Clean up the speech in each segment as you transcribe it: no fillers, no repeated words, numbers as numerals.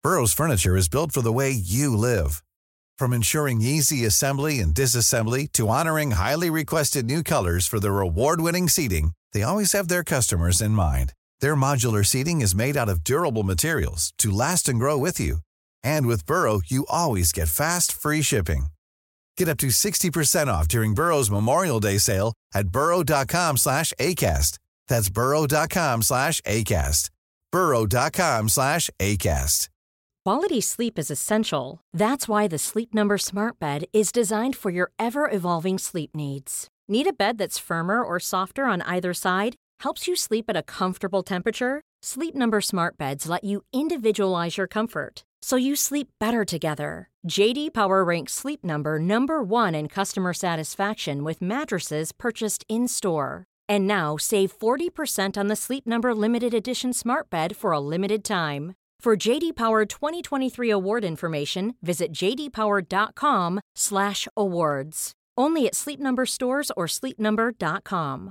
Burrow's furniture is built for the way you live. From ensuring easy assembly and disassembly to honoring highly requested new colors for their award-winning seating, they always have their customers in mind. Their modular seating is made out of durable materials to last and grow with you. And with Burrow, you always get fast, free shipping. Get up to 60% off during Burrow's Memorial Day sale at burrow.com/ACAST. That's burrow.com/ACAST. burrow.com/ACAST. Quality sleep is essential. That's why the Sleep Number Smart Bed is designed for your ever-evolving sleep needs. Need a bed that's firmer or softer on either side? Helps you sleep at a comfortable temperature? Sleep Number Smart Beds let you individualize your comfort, so you sleep better together. J.D. Power ranks Sleep Number number 1 in customer satisfaction with mattresses purchased in-store. And now, save 40% on the Sleep Number Limited Edition Smart Bed for a limited time. For J.D. Power 2023 award information, visit jdpower.com/awards. Only at Sleep Number stores or sleepnumber.com.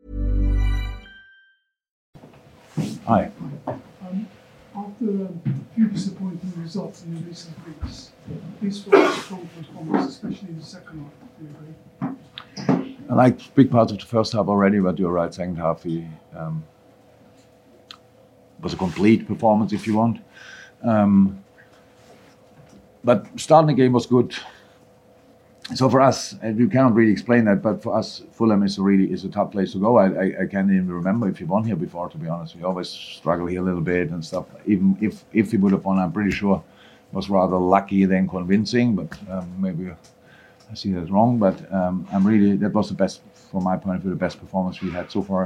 Hi. After a few disappointing results in recent weeks, this was a strong performance, especially in the second half. Do you agree? I liked big parts of the first half already, but you're right, second half was a complete performance, if you want. But starting the game was good. So for us, and you cannot really explain that, but for us, Fulham is a tough place to go. I can't even remember if we won here before, to be honest. We always struggle here a little bit and stuff. Even if we would have won, I'm pretty sure it was rather lucky than convincing, but maybe I see that wrong. But that was the best, from my point of view, the best performance we had so far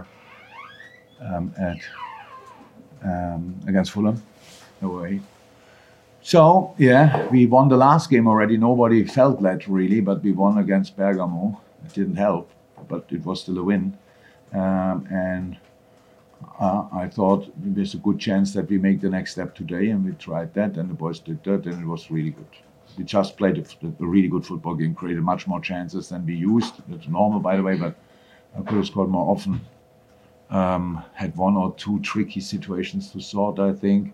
against Fulham away. So, yeah, we won the last game already. Nobody felt that really, but we won against Bergamo. It didn't help, but it was still a win. And I thought there's a good chance that we make the next step today, and we tried that, and the boys did that, and it was really good. We just played a really good football game, created much more chances than we used. That's normal, by the way, but I could have scored more often. Had one or two tricky situations to sort, I think.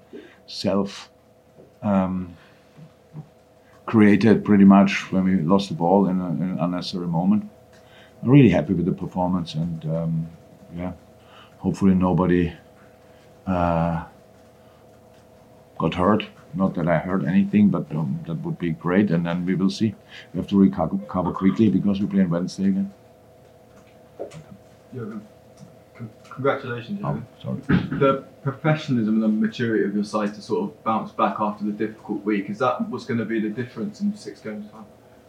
Created pretty much when we lost the ball in an unnecessary moment. I'm really happy with the performance, and hopefully nobody got hurt. Not that I heard anything, but that would be great, and then we will see. We have to recover quickly because we play on Wednesday again. Congratulations, Jürgen. Sorry. The professionalism and the maturity of your side to sort of bounce back after the difficult week, is that what's going to be the difference in 6 games' time?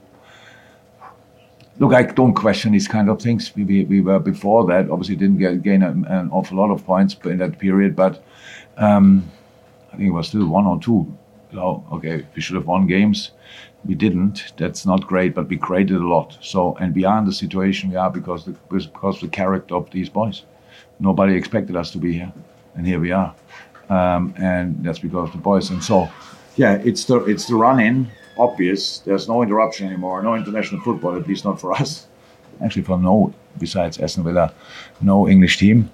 Look, I don't question these kind of things. We were before that, obviously didn't gain an awful lot of points in that period, but I think it was still 1 or 2. So, okay, we should have won games. We didn't. That's not great, but we created a lot. So, and we are in the situation we are because of the character of these boys. Nobody expected us to be here, and here we are, and that's because of the boys. And so, yeah, it's the run-in. Obvious. There's no interruption anymore. No international football, at least not for us. Actually, for besides Aston Villa, no English team.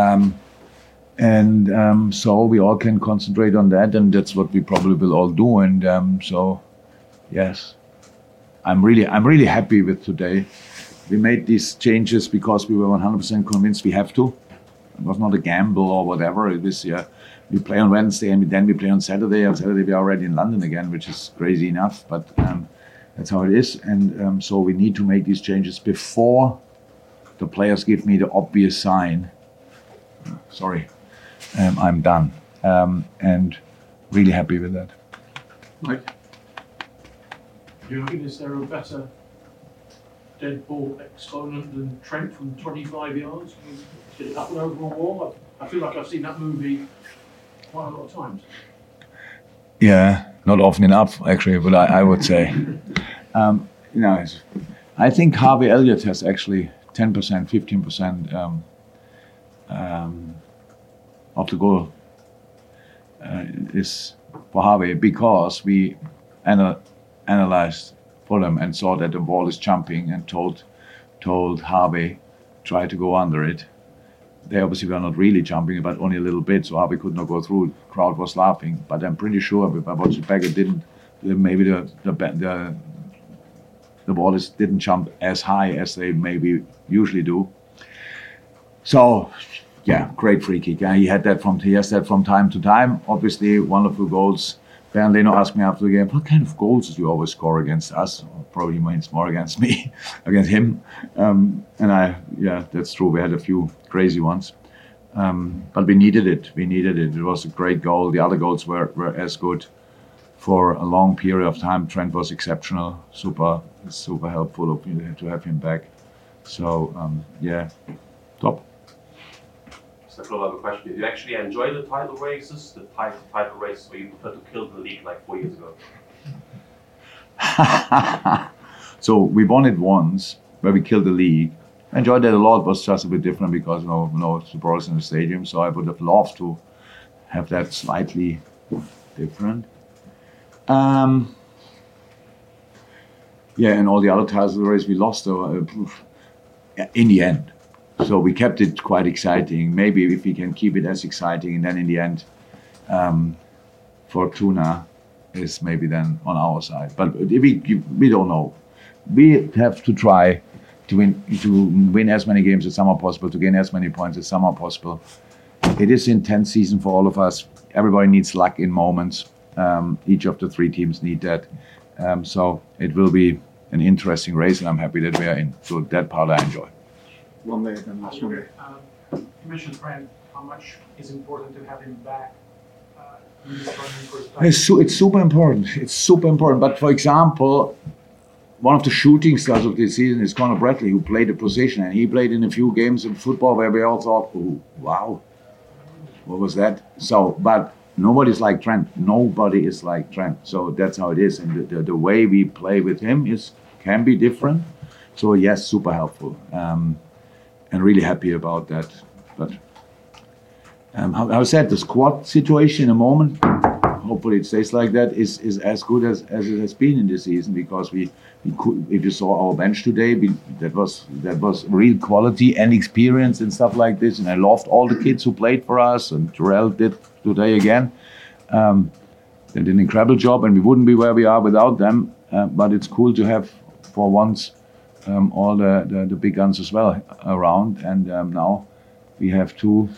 So we all can concentrate on that, and that's what we probably will all do. And so, yes, I'm really happy with today. We made these changes because we were 100% convinced we have to. It was not a gamble or whatever. It was, we play on Wednesday and then we play on Saturday. On Saturday we are already in London again, which is crazy enough, but that's how it is. And so we need to make these changes before the players give me the obvious sign. I'm done. And really happy with that. Mike? Jürgen, is there a better dead ball exponent than Trent from 25 yards? Did it happen over a wall? I feel like I've seen that movie quite a lot of times. Yeah, not often enough, actually, but I would say. I think Harvey Elliott has actually 10%, 15% of the goal is for Harvey, because we analyzed Fulham and saw that the ball is jumping and told Harvey, try to go under it. they obviously were not really jumping, but only a little bit. So Harvey could not go through. Crowd was laughing, but I'm pretty sure if I watched it back, it didn't. Maybe the ball didn't jump as high as they maybe usually do. So, yeah, great free kick. He has that from time to time. Obviously, wonderful goals. Bernd Leno asked me after the game, what kind of goals do you always score against us? Probably means more against me, against him. That's true. We had a few crazy ones. But we needed it. It was a great goal. The other goals were as good for a long period of time. Trent was exceptional, super helpful to have him back. So, top. Stefan, I have a question. Did you actually enjoy the title races, title races where you prefer to kill the league like 4 years ago? So we won it once, where we killed the league. I enjoyed that a lot. It was just a bit different because no supporters in the stadium. So I would have loved to have that slightly different. And all the other titles of the race we lost in the end. So we kept it quite exciting. Maybe if we can keep it as exciting, and then in the end, Fortuna is maybe then on our side. But we don't know. We have to try to win as many games as somehow possible, to gain as many points as somehow possible. It is an intense season for all of us. Everybody needs luck in moments. Each of the 3 teams need that. So it will be an interesting race, and I'm happy that we are in. So that part I enjoy. One there, then last one. You mentioned Trent, how much is important to have him back? It's super important. It's super important. But for example, one of the shooting stars of this season is Conor Bradley, who played a position, and he played in a few games in football where we all thought, oh, wow, what was that? So, but nobody's like Trent. Nobody is like Trent. So that's how it is. And the way we play with him can be different. So yes, super helpful. And really happy about that. But how I said, the squad situation in a moment, hopefully it stays like that, is as good as it has been in this season, because we could, if you saw our bench today, that was real quality and experience and stuff like this. And I loved all the kids who played for us, and Terrell did today again. They did an incredible job, and we wouldn't be where we are without them. But it's cool to have, for once, all the big guns as well around, and now we have to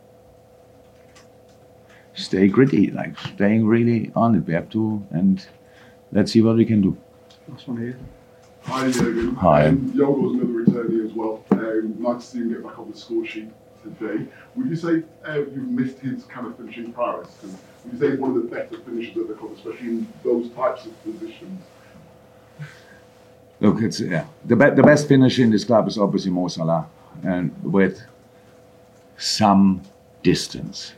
stay gritty, like staying really on it. We have to, and let's see what we can do. Last one here. Hi, Jürgen. Hi. Yogo's another returnee as well. Nice to see him get back on the score sheet today. Would you say you've missed his kind of finishing prowess? And would you say he's one of the better finishers at the club, especially in those types of positions? Look, it's the best finisher in this club is obviously Mo Salah, and with some distance.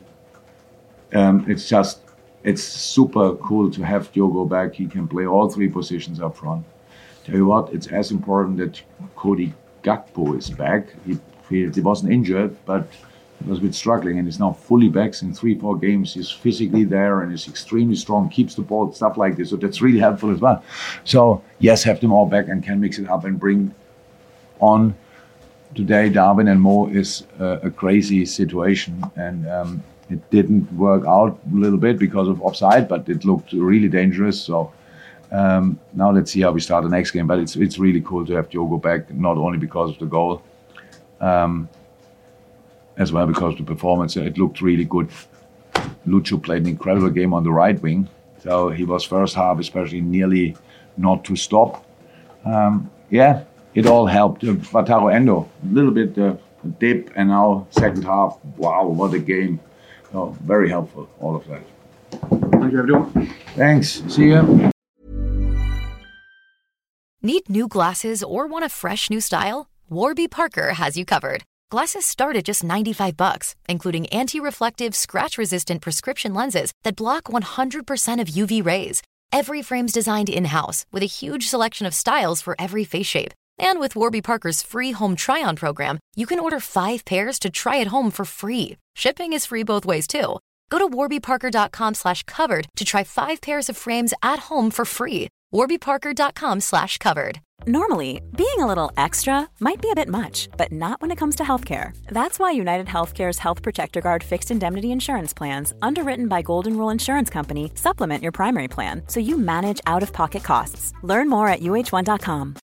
It's super cool to have Diogo back. He can play all 3 positions up front. Tell you what, it's as important that Cody Gakpo is back. He wasn't injured, but he was a bit struggling, and he's now fully back in 3-4 games. He's physically there and is extremely strong, keeps the ball, stuff like this. So that's really helpful as well. So yes, have them all back and can mix it up and bring on. Today, Darwin and Mo is a crazy situation, and it didn't work out a little bit because of offside, but it looked really dangerous. So now let's see how we start the next game. But it's really cool to have Diogo back, not only because of the goal, as well because of the performance. It looked really good. Lucho played an incredible game on the right wing. So he was first half especially nearly not to stop. It all helped. Wataru Endo, a little bit dip, and now second half, wow, what a game. So very helpful, all of that. Thank you, everyone. Thanks. See you. Need new glasses or want a fresh new style? Warby Parker has you covered. Glasses start at just $95, including anti-reflective, scratch-resistant prescription lenses that block 100% of UV rays. Every frame's designed in-house with a huge selection of styles for every face shape. And with Warby Parker's free home try-on program, you can order 5 pairs to try at home for free. Shipping is free both ways, too. Go to warbyparker.com/covered to try 5 pairs of frames at home for free. warbyparker.com/covered. Normally, being a little extra might be a bit much, but not when it comes to healthcare. That's why United Healthcare's Health Protector Guard fixed indemnity insurance plans, underwritten by Golden Rule Insurance Company, supplement your primary plan so you manage out-of-pocket costs. Learn more at uh1.com.